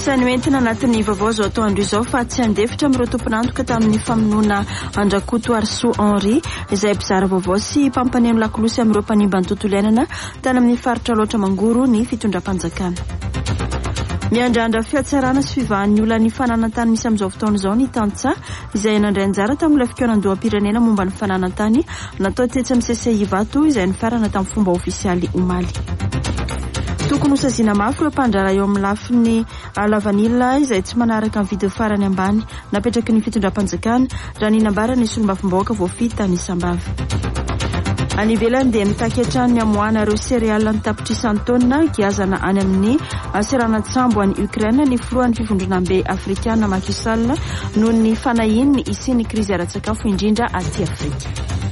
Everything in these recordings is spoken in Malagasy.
Isany entina anatin'ny vaovao zao atao andro izao fa tsy andefitra amin'ireo tompon'antoka tamin'ny famonoana Andrakoto Arso Henri izay mpizara vaovao sy mpampaneno lakolosy amin'ireo mpanimba ny tontolo iainana tany amin'ny faritra loatra mangoro ny fitondram-panjakana. Miandrandra fiatsarana sy fivahan'ny olona ny fananantany misy amin'izao fotoana izao ny tantsa izay nandray anjara tamin'ilay fikaonan-doham-pirenena momba ny fananantany natao tetsy amin'ny CCI Vato izay nifarana tamin'ny fomba ofisialy omaly. Tokony ho saziana mafy ireo mpandrara eo amin'ny lafiny lavanila izay tsy manaraka ny vidy farany ambany napetraky ny fitondram-panjakana raha ny nambarana ny solombavombahoaka voafita ny sambava. Any ivelany dia mitaky ny amoana ireo serealy ny tapitrisan'ny taonina giazana any amin'ny seranatsambo any Ukraine ny filohan'ny fivondronambe afrikana Macky Sall noho ny fanahiny isiany krizy ara-tsakafo indrindra aty Afrika.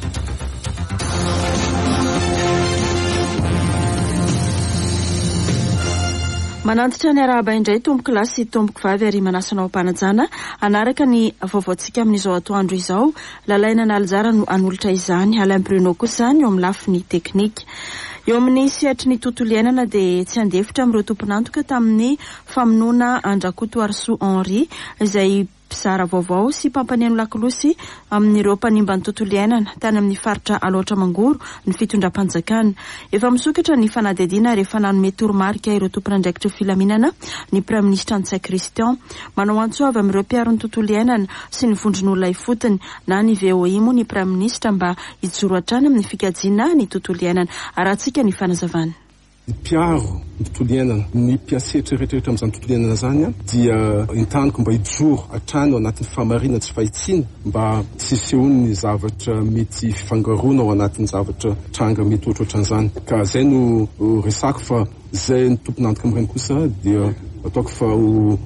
Manantitra ny arahaba indray tomboky lahy sy tomboky vavy ary manasanao mpanajana anaraka ny vaovaontsika amin'izao atoandro izao lalaina naljara no anolotra izany Alain Bruno kosa eo amin'ny lafiny teknika. Eo amin'ny sehatry ny tontolo iainana dia tsy andefitra amin'ireo tompon'antoka tamin'ny famonoana Andrakoto Arso Henri izay mpizara vaovao sy mpampaneno lakolosy amin'ireo mpanimba ny tontolo iainana tany amin'ny faritra aloatra mangoro ny fitondram-panjakana. Efa misokatra ny fanadihadiana rehefa nanome toromarika ireo tompon'andraikitra filaminana ny praiminisitra Antsay Christian manao antsoava amin'ireo mpiaro ny tontolo iainana sy ny vondron'olona ifotony na ny VOI moa ny praiminisitra mba hijoro hatrany amin'ny fikajiana ny tontolo iainana. Arahantsika ny fanazavana. Mpiaro ny tontolo iainana ny mpiasetra rehetrarehetra amin'izany tontolo iainana zany dia intaniko mba hijoro hatrany ao anatin'ny famarina tsy fahitsiana mba tsy sehoany ny zavatra mety fifangaroana ao anatin'ny zavatra tranga mety ohatrohatran'izany ka zay no resako fa zay ny tompon'antoka amin'ireny kosa dia ataoko fa ho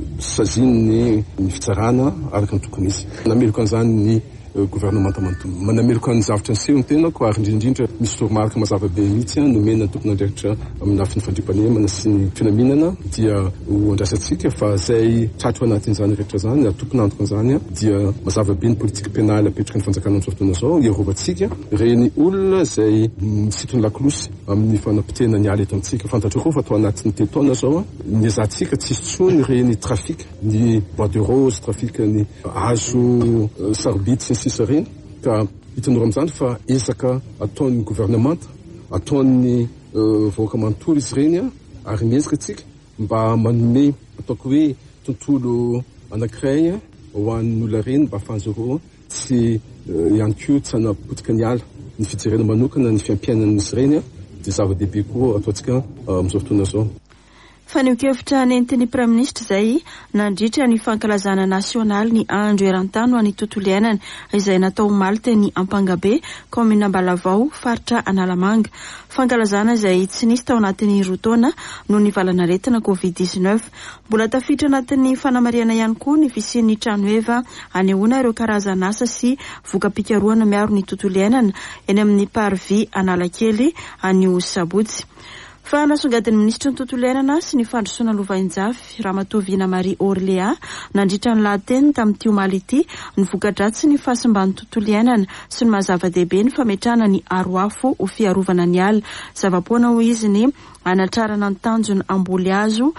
saziny ny fitsarana araka ny tokony izy nameloko an'izany ny gouvernemanta manontolo manameloko ny zavatra niseho ny tenako ary indrindrindra misy toromarika mazava be mihitsy nomena ny tompon'andraikitra amin'ny lafiny fandriampanemana sy ny finaminana dia ho andrasantsika fa zay tratro anatin'izany rehetra zany tompon'antoka an'izany dia mazava be ny politika penale apetraka ny fanjakana amin'izao fotoana zao iarovantsika reny olona zay misitro ny lakolosy amin'ny fanampitena ny ala eto amintsika fantatra koa fa atao anatin'ny tetoana zao ny azatsika tsisy tsony reny trafika ny bois de rose trafika ny hazo sarbity sisa reny ka hitanora amin'izany fa ezaka ataon'ny gouvernemanta ataon'ny vahoaka manontolo izy reny ary miezaka tsika mba manome ataoko hoe tontolo anankiray ho an'ny olona reny mba ahafahan'zareo tsy ihany koa tsy hanapotika ny ala ny fijerena manokana ny fiampiainan'izy reny dia zava-dehibe koa ataontsika amin'izao fotoana zao. Fanekevitra nentin'ny praiminisitra izay nandritra ny fankalazana nasionaly ny andro eran-tany ho an'ny tontolo iainana izay natao omaly teny Ampangabe komina Ambalavao faritra Analamanga. Fankalazana izay tsy nisy tao anatin'ny roa taona noho ny valanaretina COVID-19. Mbola tafiditra anatin'ny fanamariana ihany koa ny fisian'ny tranoeva anehoana ireo karazana asa sy voka-pikaroana miaro ny tontolo iainana eny amin'ny parvy Analakely anio Sabotsy. Fa nasongadin'ny ministra ny tontolo iainana sy ny fandrosoana lovainjafy Ramatoa Vina Marie Orléa nandritra ny lahateny tamin'ity omaly ity ny voka-dratsy ny fahasimban'ny tontolo iainana sy ny mahazava-dehibe ny fametrahana ny aroafo ho fiarovana ny ala. Zava-poana ho izy ny anatrarana ny tanjony amboly hazo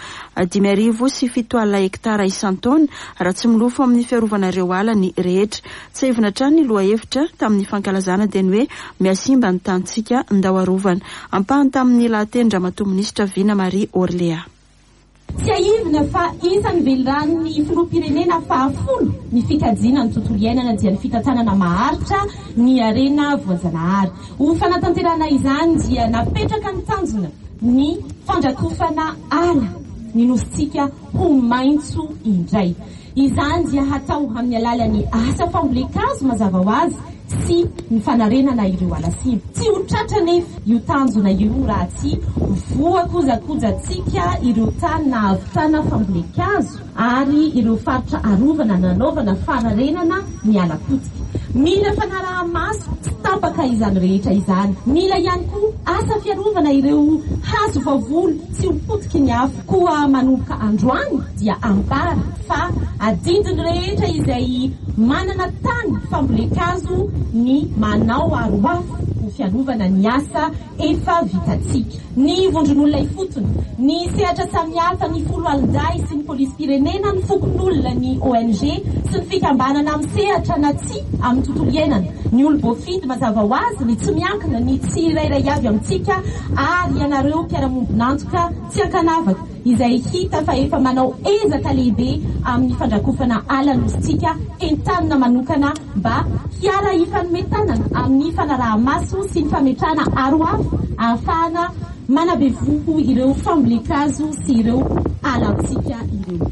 5,7 hektara isan-taona raha tsy milofo amin'ny fiarovana ireo ala ny rehetra. Tsy hevina hatrany ny loha-hevitra tamin'ny fankalazana dia ny hoe miasimba ny tantsika ndao arovana. Ampahany tamin'ny lahateny Ramatoa Ministra Vina Marie Orléa. Tsy aivina fa isan'ny velirany filoham-pirenena fahafolo ny fikajiana ny tontolo iainana dia ny fitantanana maharitra ny arena voajanahary. Ho fanatanterana izany dia napetraka ny tanjona ny fandrakofana ala ny nositsika ho maintso indray. Izany dia hatao amin'ny alalan'ny asa fambolekazo mazava ho azy sy ny fanarenana ireo ala simba. Tsy ho tratra nefa io tanjona io raha tsy voa kojakojatsika ireo tany na havitana fambolekazo ary ireo faritra arovana nanaovana fanarenana ny ala potika. Mila fanaraha-maso tsy tapaka izany rehetra izany. Mila ihany koa asa fiarovana ireo hazo vavolo tsy ho potiky ny afo. Koa manomboka androany dia ampara fa adidiny rehetra izay manana tany fambolekazo ny manao aroafo ho fialovana ny asa efa vitatsika. Ny vondron'olona ifotony, ny sehatra samihafa, ny folo alday sy ny polisy pirenena, ny fokon'olona, ny ONG sy ny fikambanana amin'ny sehatra na tsy amin'ny tontolo iainana. Ny olo-boafidy mazava ho azy, ny tsy miankina, ny tsy irairay avy amintsika ary ianareo mpiara-mombonantoka tsy ankanavaka izay hita fa efa manao ezaka lehibe amin'ny fandrakofana ala nositsika entanina manokana mba hiara ifanometanana amin'ny fanaraha-maso sy ny fametrana aroafo ahafahana manabevoho ireo fambolekazo sy ireo alantsika ireo.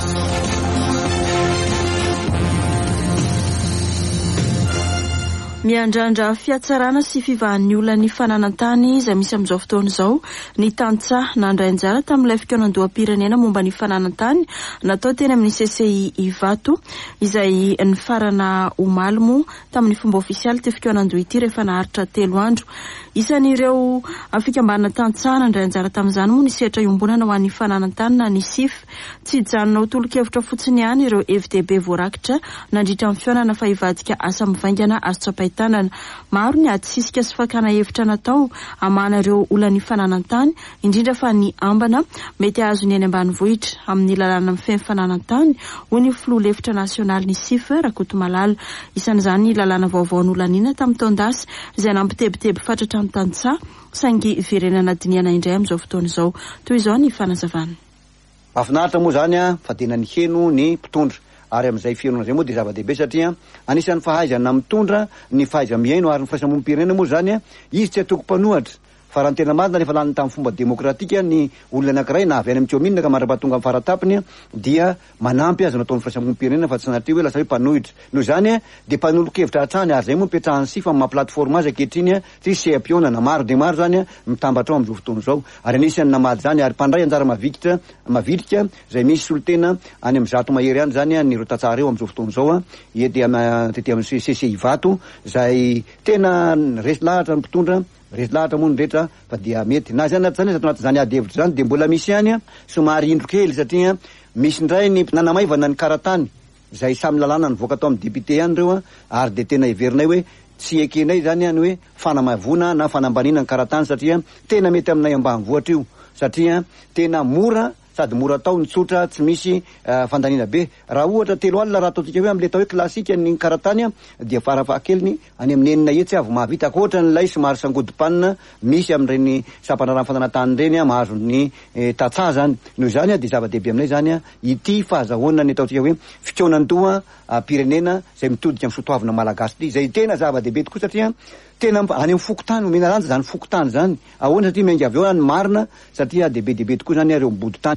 Miandrandra fiatsarana sy fivahan'ny olona ny fananantany izay misy amin'izao fotoana izao ny tantsaha nandray anjara tamin'ilay fikaonan-doham-pirenena momba ny fananantany natao teny amin'ny CCI Ivato izay ny farana omalimo tamin'ny fomba ofisialy ty fikaonan-doha ity rehefa naharitra 3 andro. Isan'ireo fikambanana tantsaha nandray anjara tamin'izany moa ny sehatra iombonana ho an'ny fananantany na ny SIF. Tsy hijanona ho tolo-kevitra fotsiny ihany ireo FDB voarakitra nandritra amin'ny fionana fa hivadika asa mivaingana azo tsapahitanana. Maro ny ady sisika sy fakana hevitra natao amana ireo olana ny fananantany indrindra fa ny ambana mety azo ny eny ambanivohitra amin'ny lalàna mifehy fananantany ho ny filoha-lefitra nasionaly ny SIF Rakotomalala. Isan'izany ny lalàna vaovao n'olanina tamin'ny taondasy izay nampitebiteby fatratra ny tantsaha saingy verenana diniana indray amin'izao fotoana izao. Toy izao ny fanazavana. Mahafinaritra moa zany fa tena ny heno ny mpitondra ary amin'izay fianona zay moa dia zava-dehibe satria anisan'ny fahaizana mitondra ny fahaiza miaino ary ny fahaiza-mompirenena moa zany izy tsy atoko mpanohatra fa raha ny tena marina rehefa lany tamin'ny fomba demokratika ny olona anankiray na avy any amin'ny tiominina ka mandra-pahatonga amin'ny faratapiny dia manampy azy nataon'ny fahaiza-mompirenena fa tsy sanatria hoe lasa hoe mpanohitra. Noho izany dia mpanolo-kevitra hatrany ary zay moa mipetrahany sifa amin'ny maha-plateforme azy ankehitriny tsy seha-piona na maro dia maro zany mitambatra ao amin'izao fotoana izao ary anisany namady zany ary mpandray anjara mavitrika zay misy solotena any amin'ny zato mahery any zany ny ro tantsaha reo amin'izao fotoana izao edy tety amin'ny CCI Ivato zay tena resy lahatra ny mpitondra resy lahatra moa ny rehetra fa dia mety na zany zany zato anaty zany ady hevitra zany dia mbola misy ihany somary indro kely satria misy indray ny nanamaivana ny karatany zay samy lalàna nivoaka atao amin'ny député ihany reo ary dia tena heverinay hoe tsy ekenay zany any hoe fanamavona na fanambanina ny karatany satria tena mety aminay ambanivohitra io satria tena mora sady mora tao ny tsotra tsy misy fandanina be. Raha ohatra 3 alina raha ataotsika hoe amin'ny le tao hoe klasika ny karatany dia farafahakeliny any amin'ny 9 hetsy avy mahavita koatra n'ilay somary sangodipanina misy amin'ireny sampana fananantany reny mahazo ny tantsaha zany. Noho izany dia zava-dehibe aminay zany ity fahazahoana ny ataotsika hoe fikaonandoha pirenena zay mitodika amin'ny sotoavina malagasy ity zay tena zava-dehibe tokoa satria tena any amin'ny fokotany omena lanja zany fokotany zany ahoana satria miainga avy eo any marina satria dehibe tokoa zany areo mibody tany.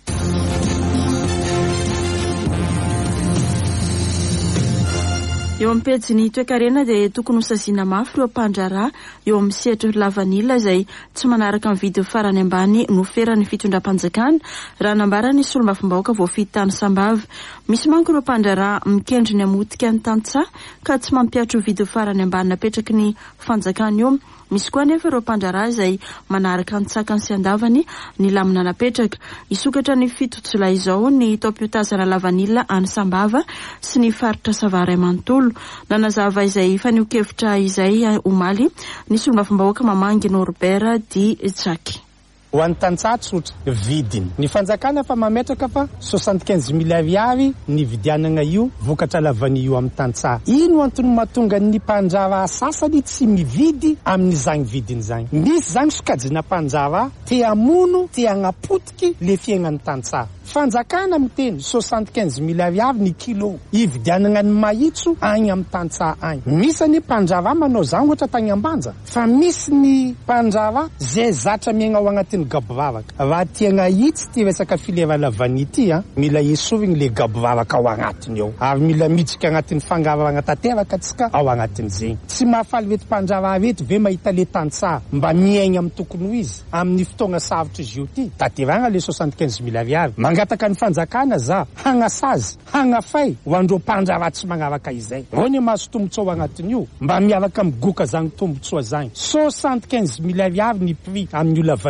Eo amin'ny pejy ny toe-karena dia tokony hosaziana mafy ireo mpandraharaha eo amin'ny sehatra lavanila izay tsy manaraka ny vidy farany ambany noferany fitondram-panjakana raha nambara ny solombavambahoaka voafidy tany Sambava. Misy manko ireo mpandraharaha mikendry ny amotika ny tantsaha ka tsy mampiatro vidy farany ambany napetraky ny fanjakana eo. Misy koa nefa ireo mpandraharaha izay manaraka ny tsakany sy andavany ny lamina napetraka. Isokatra ny 7 Jolay izao ny taom-piotazana lavanila any Sambava sy ny faritra Savaray Manontolo. Nanazava izay fanio-kevitra izay omaly ny solombavambahoaka Mamangy Norbert Di Jacky. Ho an'ny tantsaha tsotra vidiny ny fanjakana fa mametraka fa 75,000 ariary ny vidianana io vokatra lavany io amin'ny tantsaha. Ino antony mahatonga ny mpanjava sasany tsy mividy amin'izany vidiny zany. Misy zany sokajina mpanjava te hamono te hanapotiky le fiainan'ny tantsaha. Fanjakana miteny 75,000 ariary ny kilo ividianana ny mahitso agny amin'ny tantsaha agny. Misy ny mpanjava manao zany ohatra tany ambanja fa misy ny mpanjava zay zatra miaina ao agnatin'ny gabovavaka. Raha tiana hitsy ty resaka fileva lavany ity mila esovigny le gabovavaka ao agnatiny ao ary mila miditsika agnatin'ny fangaravana tanteraka tsika ao agnatin'izay. Tsy mahafaly vety mpanjava reto ve mahita le tantsaha mba miaigna amin'ny tokony ho izy amin'ny fotoana sarotra izy io ty taterana le 75,000 ariary. Mangataka ny fanjakana za hagnasazy hagnafay ho andreo mpanjava tsy magnaraka izay ro ny mahazo tombotsoa agnatiny io mba miaraka migoka zany tombotsoa zany. 75,000 ariary ny prix amin'ny io lavany io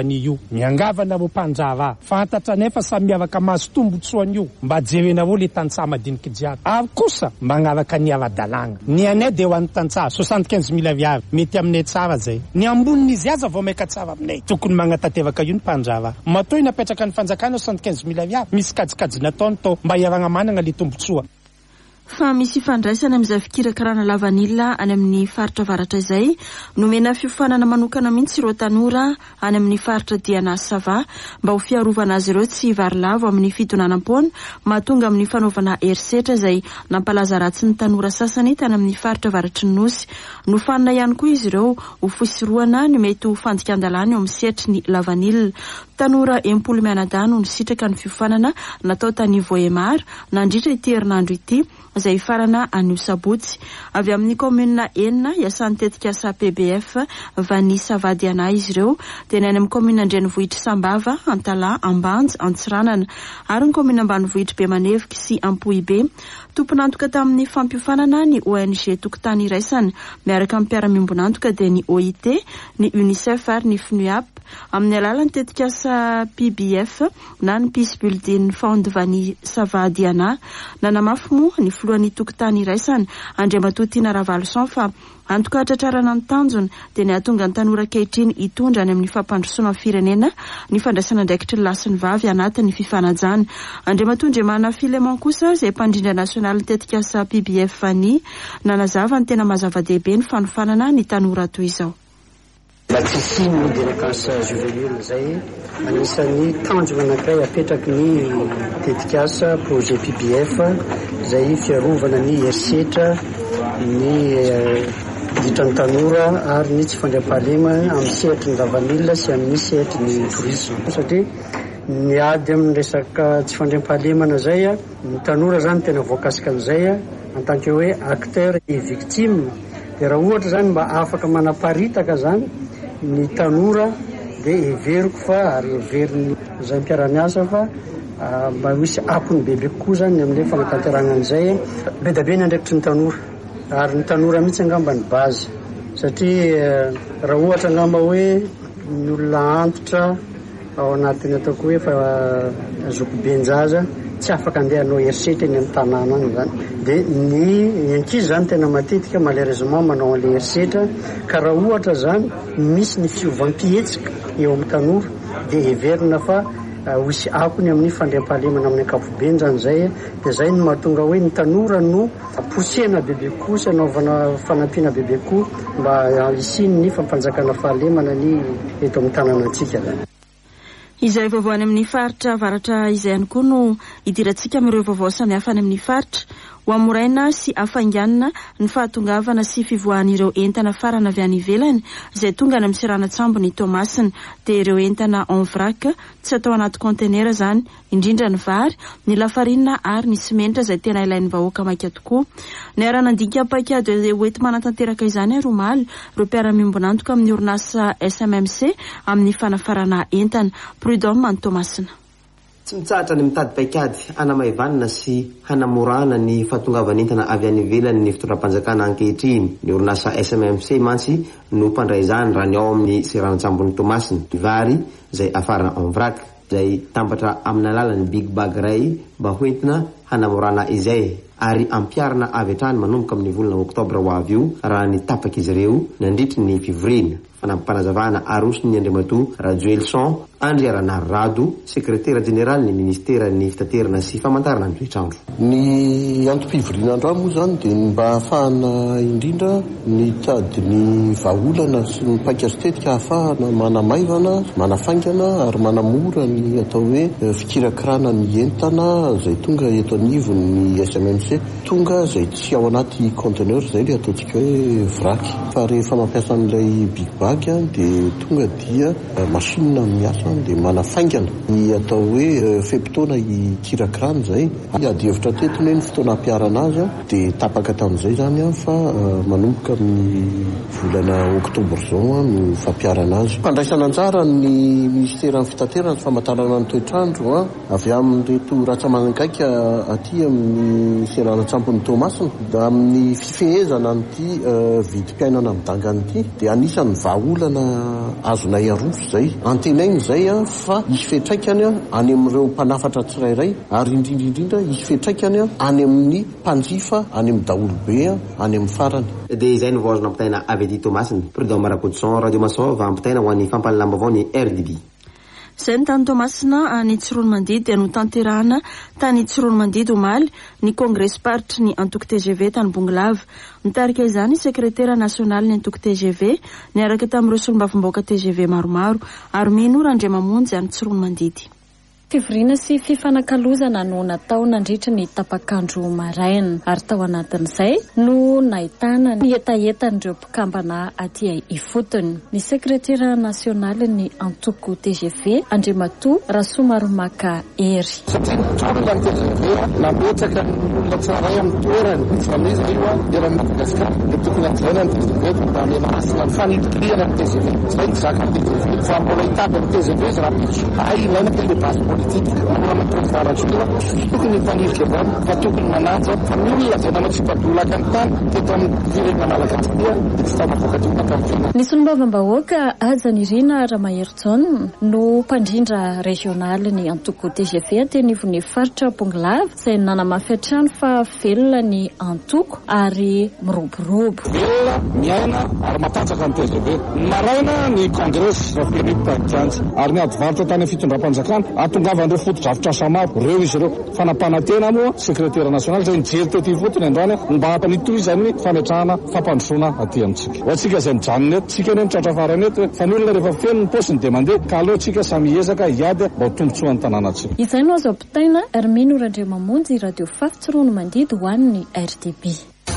miangavana ho mpanjava fantatra nefa samy miavaka mahazo tombotsoan'io mba jerena ho le tantsaha madiniky jiaby ary kosa mba agnavaka ny ava-dalàgna ny anay de ho an'ny tantsaha 75 000 viavy mety aminay tsara zay ny ambonin'izy aza vao maika tsara aminay tokony magnatatevaka io ny mpanjava matoy napetraka ny fanjakana 75 000 viavy misy kajikajy nataony tao mba hiavagna managna le tombotsoa. Fa misy fandraisana amin'izay fikirakarana lavanila any amin'ny faritra varatra izay nomena fiofanana manokana mihitsy ireo tanora any amin'ny faritra Diana Sava mba ho fiarovana azy ireo tsy varilavo amin'ny fitonanam-poana mahatonga amin'ny fanaovana herisetra izay nampalaza ratsy ny tanora sasany tany amin'ny faritra varatry ny nosy. Nofanina ihany koa izy ireo ho fisiroana ny mety ho fandikan-dalàna eo amin'ny sehatry ny lavanila. Tanora 10 mianadahy no sitraka ny fiofanana natao tany Voemar nandritra ity herinandro ity izay farana anio sabotsy avy amin'ny commune enina iasan'ny tetika asa PBF Vani Savadiana izy ireo dia ny any amin'ny commune Andrenivohitra Sambava, Antala, Ambanja, Antsiranana ary ny commune Ambanivohitra Bemanevika sy Ampohibe. Tomponantoka tamin'ny fampiofanana ny ONG tokotany iraisana miaraka amin'ny mpiara-miombonantoka dia ny OIT, ny UNICEF ary ny FNUAP amin'ny alalan'ny tetika asa PBF na ny Peace Building Fund Vani Savadiana. Nanamafy moa ny floan'ny tokotany iraisana Andriamatoa Tina Ravaloson fa antoka tratrarana ny tanjona dia ny ahatonga ny tanora ankehitriny hitondra any amin'ny fampandrosoana ny firenena ny fandraisana ndraikitry ny lasy ny vavy anatin'ny fifanajana. Andriamatoa Ndrimana Filemon kosa izay mpandrindra nasionaly tetika asa PBF Vani nanazava ny tena mazava-dehibe ny fanofanana ny tanora toy izao. La tsisy ny délinquance juvénile zay anisan'ny tanjona anankiray apetraky ny tetika asa projet PBF zay fiarovana ny herisetra ny ditran'ny tanora ary ny tsy fandriam-pahalema amin'ny sehatry ny lavanila sy amin'ny sehatry ny tourisme satria miady amin'ny resaka tsy fandriam-pahalemana zay ny tanora zany tena voakasika an'izay en tant que hoe acteur et victime dia raha ohatra zany mba afaka manaparitaka zany ny tanora dia heveriko fa ary heveriny zay mpiara-miasa fa mba misy apony bebe kokoa zany amin'ilay fanatanterana an'izay be da be ny andraikitry ny tanora ary ny tanora mihitsy angamba ny base satria raha ohatra angamba hoe ny olona antitra ao anatiny ataoko hoe fa zokobenjaza tsy afaka andeha anao herisetra eny amin'ny tanàna any zany dia ny ankizy zany tena matetika malheureusement manao an'ilay herisetra ka raha ohatra zany misy ny fiovam-pietsika eo amin'ny tanora dia heverina fa hoisy akony amin'ny fandriam-pahalemana amin'ny ankapobeny zany zay dia zay no mahatonga hoe ny tanora no posena bebe koa sy anaovana fanampiana bebe koa mba isiny ny fampanjakana fahalemana ny eto amin'ny tanàna antsika zany. Izay vaovao any amin'ny faritra varatra izay ihany koa no idirantsika amin'ireo vaovao samihafa any amin'ny faritra ho amoraina sy afanganana ny fahatongavana sy fivoahan'ireo entana farana avy any ivelany izay tonga any amin'ny Seranan-tsambo ny Tomasina dia ireo entana en vrac tsy atao anaty contenera zany indrindra ny vary, ny lafarinina ary ny simenitra izay tena ilain'ny vahoaka maika tokoa. Ny aranandinika paikady hoety manatanteraka izany ary omaly ireo mpiara-miombonantoka amin'ny orinasa SMMC amin'ny fanafarana entana. Prudhomme Mantomasina. Tsy mitsahatra ny mitady paikady hanamaivanana sy hanamorana ny fahatongavana entana avy any ivelany ny fitondram-panjakana ankehitriny. Ny orinasa SMMC mantsy no mpandray izany raha ny ao amin'ny Seranan-tsambony Tomasina. Vary izay afarana en vrac izay tambatra amin'ny alalan'ny big bag ray mba hoentina hanamorana izay ary ampiarana avy hatrany manomboka amin'ny volana oktobra ho avy io raha ny tapaka izy ireo nandritry ny fivorina. Fanampanazavana arosony Andriamatoa Rajoelson Andry Aranarado, sekretera jeneraly ny ministera ny fitaterana sy famantarana ny toetrandro. Ny antom-pivoriana andro moa zany dia mba ahafahana indrindra ny tady ny vahaolana sy ny paika estetika ahafahana manamaivana, manafaingana ary manamora ny atao hoe fikirakirana ny entana zay tonga eto anivony SMMC tonga zay tsy ao anaty conteneur zay le ataontsika hoe vrac fa rehefa mampiasa an'ilay big bag dia tonga dia masinina miasa dia manafaingana ny atao hoe fepitona hikirakirana zay ady hevitra tetiny hoe ny fotoana ampiarana azy dia tapaka tamin'izay zany fa manomboka amin'ny volana oktobra zao no fampiarana azy. Fandraisana anjara ny ministera ny fitaterana sy famantarana ny toetrandro avy amin'ny reto ratsamanangaika aty amin'ny fitondrana tsampony Tomasina da amin'ny fifehezana n'ity vidim-piainana midanganyity dia anisan'ny vahaolana azonay aroso zay antenainy zay fa isy fetraikany any amin'ireo mpanafatra tsirairay ary indrindrindrindra isy fetraikany any amin'ny mpanjifa any amin'ny daolobe any amin'ny farany. Dia izay no voazona ampitaina avy ety Tomasina. Prudent Marakoutson, Radio Masova, ampitaina ho an'ny fampalalamba vao ny RDB. Izay ny tany Tomasina any Tsironomandidy dia no tanterahana tany Tsironomandidy omaly ny congrès party ny antoko TGV tany Bonglava. Mitarika izany sekretera nasionaly ny antoko TGV niaraka tamin'ireo solombavambaoka TGV maromaro ary mino Randriamamonjy any Tsironomandidy. Fivorina sy fifanakalozana no natao nandritra ny tapakandro maraina ary tao anatin'izay no nahitana ny etaetan'ireo mpikambana aty ifotony. Ny sekretera nasionaly ny antoko TGV Andriamatoa Rasomaromaka Ery. Satria TGV nametraka olona tsaray amin'ny toerany izy io era Madagasikara dia tokony anjaina ny TGV da milasina ny fanidikriana ny TGV. Zay ny zaka ny TGV fa mbola hitady ny TGV izy raha ilaina tele base tokony mpanirika avao fa tokony manaja fa ny olona zay namatsipadolaka ny tany teto amin'ny firenena malagasy dia tsy tavavoaka ny solombavambahoaka Azany Irina Ramahery no mpandrindra regionaly ny antoko TGV teny ivon'ny faritra Bonglava izay nanamafy hatrany fa velona ny antoko ary miroborobo velona miaina ary matanjaka ny TGV maraina ny congrès republique ary ny adivaritra tany fitondram-panjakana atongavandreo foto-drafitra samaro reo izy ireo fanapanatena moa sekretera nasionaly zay nijery tety fotony androany mba hampanitohizany fametrahana fampandrosoana aty amintsika atsika zay mijanony eto tsika eny mitratra farany eto fa ny olona rehefa feno ny posiny dia mandeha ka aleotsika samy ezaka hiady mba ho tombotsoan'ny tanànatsika. Izay no azo ampitaina Armino Randriamamonjy Radio Fafy Tsironomandidy ho an'ny RDB.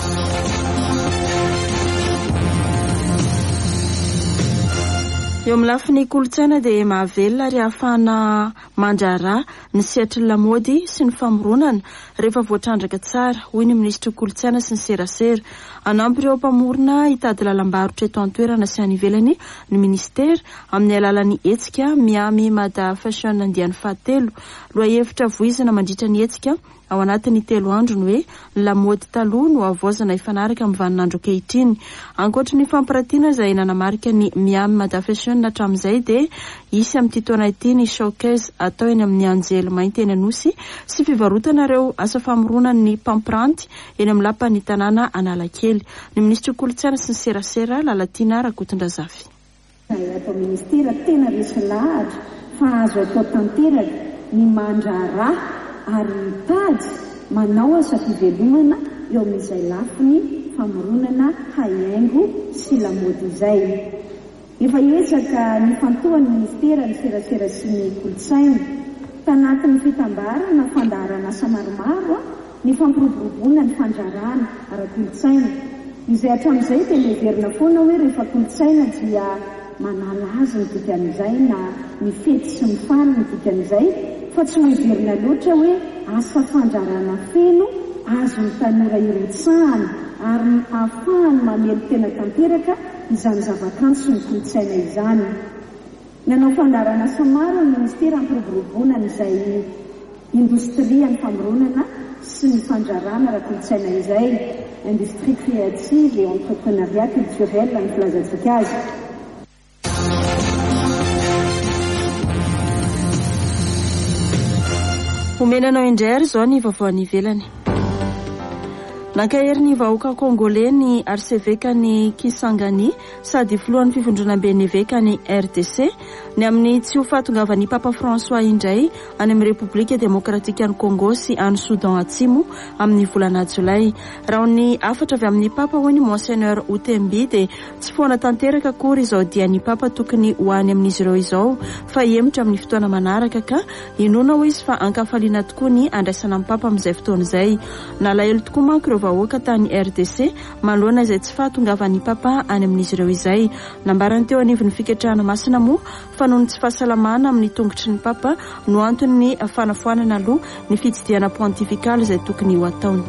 Eo amin'ny lafiny kolontsaina dia mahavelona ary ahafahana mandrara ny sehatry ny lamaody sy ny famoronana rehefa voatrandraka tsara hoy ny ministra kolontsaina sy ny serasera. Anampy ireo mpamorona hitady lalam-barotra eto an-toerana sy any ivelany ny ministera amin'ny alalan'ny hetsika Miami Mada Fashion andiany fahatelo. Loahevitra voizana mandritra ny hetsika ao anatin'ny 3 andro ny hoe ny lamaody taloha no avoazana ifanaraka amin'ny vaninandro ankehitriny. Ankoatra ny fampirantiana izay nanamarika ny Miami Mada Fashion hatramin'izay dia isy amin'ity taona ity ny showcase atao eny amin'ny anjely mainty eny Anosy sy fivarotana ireo asa famoronana ny mpampiranty eny amin'ny lapan'ny tanàna Analakely. Ny ministra kolontsaina sy ny serasera Lalatina Rakotondrazafy. Atao ministera tena resy lahatra fa azo atao tanteraka ny mandrara ary tady manao asa fivelomana eo amin'izay lafiny famoronana haihaingo sy lamaody izay. Efa ezaka ny fantohan'ny ministera ny serasera sy ny kolontsaina tanatin'ny fitambarana fandaharana asa maromaro ny fampiroboroboana ny fandrarana ara-kolontsaina izay hatramin'izay dia leverina foana hoe rehefa kolontsaina dia manala azy ny dikan'izay na ny fety sy ny faly ny dikan'izay fa tsy ho iverina loatra hoe asa fandrarana feno azo ny tanora irotsahana ary ahafahany mamely tena tanteraka izany zavakanto sy ny kolontsaina izany. Nanao fandarana asa maro ny ministera ampiroboroboana izay indostria ny famoronana sy ny fandrarana ara-kolontsaina izay industrie créative et entrepreneuriat culturel ny filazantsika azy. Omenanao indray zao ny vaovao any ivelany. Nankahery ny vahoaka Kongolais ny arseveka ny Kisangani sady filohan'ny fivondronam-ben'ny eveka ny RDC ny amin'ny tsy ho fahatongavan'ny Papa François indray any amin'ny Repoblika Demokratika ny Congo sy any Soudan Atsimo amin'ny volana Jolay. Raha ny afatra avy amin'ny Papa hoy ny Monseigneur Utembi dia tsy foana tanteraka akory izao dian'ny Papa tokony ho any amin'izy ireo izao fa hemitra amin'ny fotoana manaraka ka inona ho izy fa ankafaliana tokoa ny andraisana amin'ny Papa amin'izay fotoana izay. Nalahelo tokoa manko ireo vahoaka tany RDC manoloana izay tsy fahatongavan'ny Papa any amin'izy ireo izay. Nambarany teo anivon'ny fiketrahana masina moa fa noho ny tsy fahasalamana amin'ny tongotry ny Papa no antony ny fanafoanana aloha ny fitsidiana pontifikaly izay tokony ho ataony.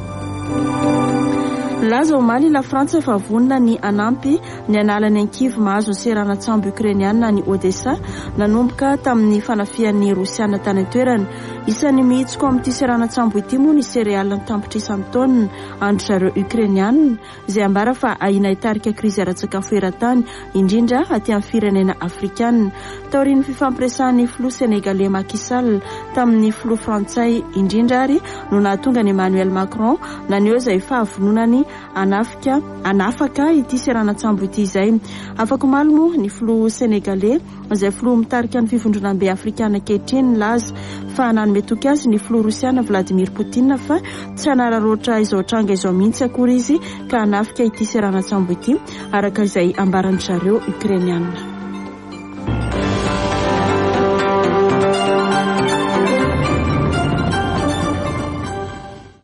Laza omaly la Frantsa fa vonona ny anampy ny analany ankivy mahazo ny seranatsambo ukrainiana ny Odessa nanomboka tamin'ny fanafian'ny Rosiana tany an-toerana. Isan'ny mihitsiko amin'ity seranatsambo ity moa ny serealy ny tampitra isan'ny taonina andro zareo Ukrainianina izay ambara fa ahina hitarika krizy ara-tsakafo eran-tany indrindra aty amin'ny firenena afrikanina. Taorian'ny fifampiresahan'ny filoha Senegalais Macky Sall tamin'ny filoha Frantsay indrindra ary no nahatonga ny Emmanuel Macron naneo izay fahavononany anafaka ity seranatsambo ity izay. Afaka malmo ny filoha Senegalais izay filoha mitarika ny fivondronambe afrikana ankehitriny laza fa nanome toky azy ny filoha Rosiana Vladimir Poutine fa tsy hanararoatra izao tranga izao mihitsy akory izy ka hanafika ity seranatsambo ity araka izay ambaran'ny zareo Ukrainianina.